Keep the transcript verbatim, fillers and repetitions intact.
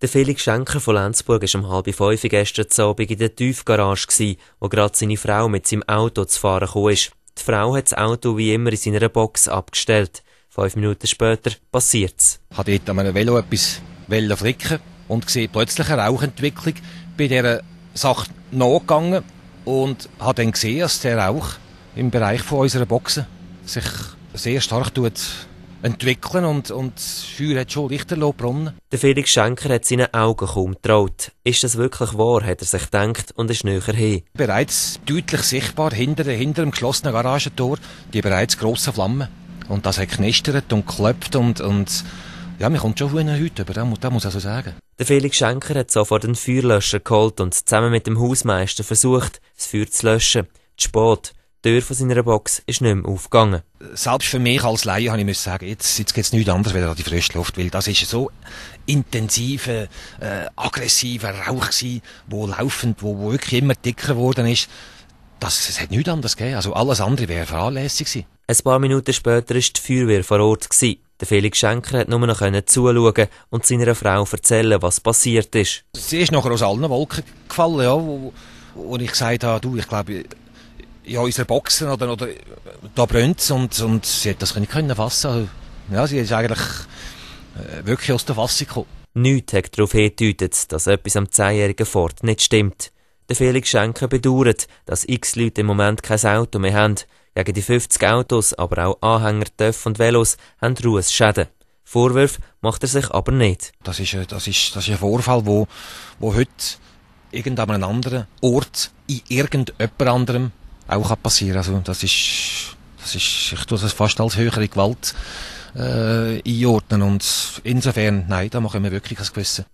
Der Felix Schenker von Lenzburg war um halb fünf gestern Abend in der Tiefgarage, wo gerade seine Frau mit seinem Auto zu fahren gekommen ist. Die Frau hat das Auto wie immer in seiner Box abgestellt. Fünf Minuten später passiert's. Ich wollte dort an einem Velo etwas flicken und sehe plötzlich eine Rauchentwicklung. Bei dieser Sache nachgegangen und habe dann gesehen, dass der Rauch im Bereich von unserer Boxen sich sehr stark tut entwickeln und, und das Feuer hat schon lichterloh gebrannt. Der Felix Schenker hat seinen Augen kaum getraut. Ist das wirklich wahr, hat er sich gedacht und ist näher hin. Bereits deutlich sichtbar hinter, hinter dem geschlossenen Garagentor die bereits grossen Flammen. Und das hat knistert und geklopft und, und ja, mir kommt schon Huhn heute über, das muss, das muss ich also sagen. Der Felix Schenker hat sofort einen Feuerlöscher geholt und zusammen mit dem Hausmeister versucht, das Feuer zu löschen. Zu spät. Die Tür von seiner Box ist nicht mehr aufgegangen. Selbst für mich als Laie habe ich sagen, jetzt, jetzt geht es nichts anderes als an die frische Luft, weil das ist so intensiver, äh, aggressiver Rauch gewesen, wo laufend, wo, wo wirklich immer dicker geworden ist. Das, es hat nichts anderes gegeben. Also alles andere wäre fahrlässig gewesen. Ein paar Minuten später war die Feuerwehr vor Ort gewesen. Der Felix Schenker hat nur noch zuschauen und seiner Frau erzählen, was passiert ist. Sie ist nachher aus allen Wolken gefallen, ja, wo, wo ich gesagt habe, du, ich glaube, ja, unsere Boxen oder, oder da brennt's und, und sie hat das nicht können fassen. Ja, sie ist eigentlich äh, wirklich aus der Fassung gekommen. Nichts hat darauf hingedeutet, dass etwas am zehnjährigen Ford nicht stimmt. Der Felix Schenker bedauert, dass x Leute im Moment kein Auto mehr haben. Gegen die fünfzig Autos, aber auch Anhänger, Töff und Velos haben Ruheschäden. Vorwürfe macht er sich aber nicht. Das ist, das ist, das ist ein Vorfall, wo, wo heute irgendein an einem anderen Ort in irgendjemand anderem auch passieren kann. Also das ist, das ist, ich tue das fast als höhere Gewalt äh, einordnen und insofern, nein, da machen wir wirklich kein Gewissen.